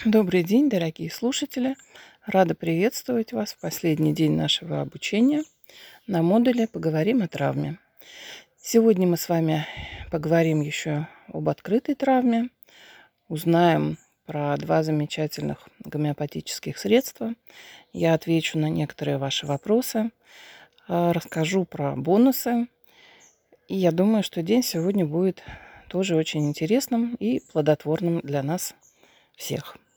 Добрый день, дорогие слушатели! Рада приветствовать вас в последний день нашего обучения на модуле «Поговорим о травме». Сегодня мы с вами поговорим еще об открытой травме, узнаем про два замечательных гомеопатических средства. Я отвечу на некоторые ваши вопросы, расскажу про бонусы. И я думаю, что день сегодня будет тоже очень интересным и плодотворным для нас всех.